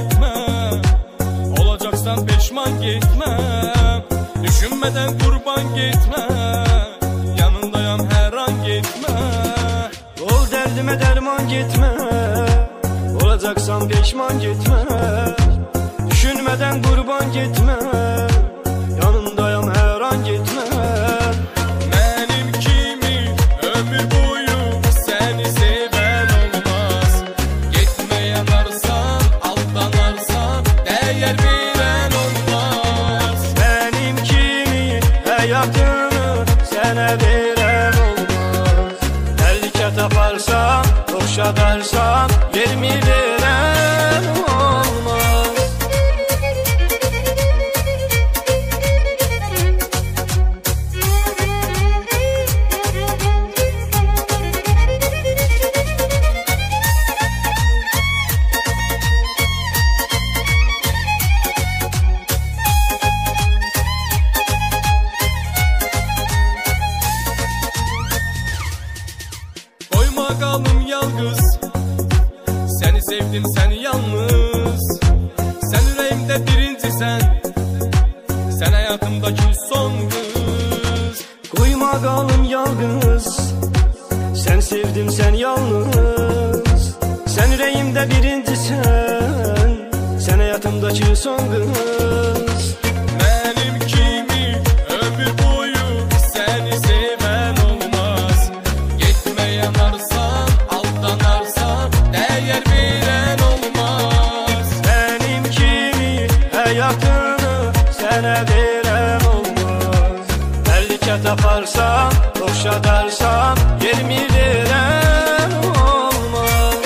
gitme, olacaksan peşman gitme. Düşünmeden kurban gitme, yanındayım her an gitme. Ol derdime derman gitme, olacaksan peşman gitme. Düşünmeden kurban gitme, yanındayım her an gitme. Benim kimi ömür boyu seni seven olmaz. Gitme yanarsan, aldanarsan değer veren olmaz. Benim kimi hayatını sana veren olmaz. Tehlike taparsan, boşa dersen yer mi veren olmaz. Koyma kalım yalnız, seni sevdim sen yalnız. Sen yüreğimde birinci sen hayatımdaki son kız. Koyma kalım yalnız, sen sevdim sen yalnız. Sen yüreğimde birinci sen hayatımdaki son kız. Benim kimi ömür boyu seni seven olmaz. Gitme yanarsan, aldanarsan değer veren olmaz. Benim kimi hayatını sana veren olmaz. Tehlike taparsan, boşa dersen yer mi veren olmaz.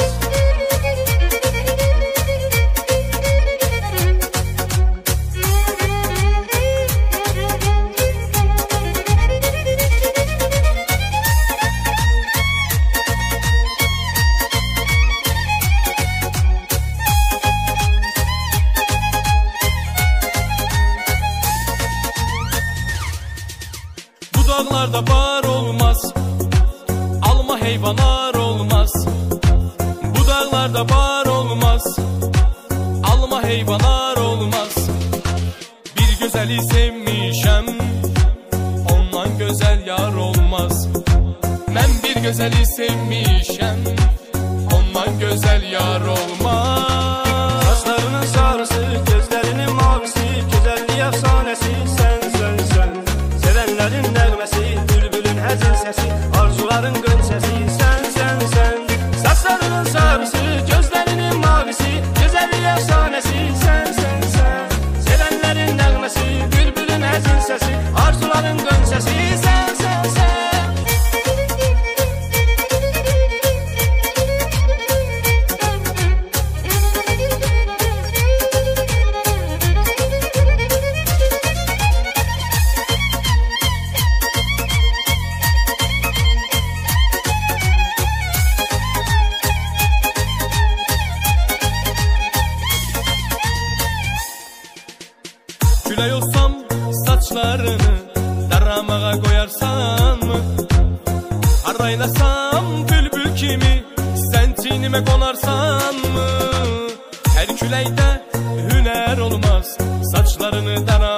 Bu dağlarda bar olmaz, alma heyvanlar olmaz. Bu dağlarda bar olmaz, alma heyvanlar olmaz. Bir güzeli sevmişem, ondan güzel yar olmaz. Ben bir güzeli sevmişem, ondan güzel yar olmaz. Saçlarının sarısı, gözlerinin mavisi, güzelliği efsanesi sen. Sevenlerin nağmesi, bülbülün həzin sesi, arzuların gönçesi sen. Saçlarının sarısı, gözlerinin mavisi, güzelliği efsanesi sen. Sevenlerin nağmesi, bülbülün həzin sesi, arzuların gönçesi sen. Külək olsam saçlarını daramağa koyarsan mı? Araylasam bülbül kimi sen çiynime konarsan mı? Her küləkdə hüner olmaz, saçlarını daramağa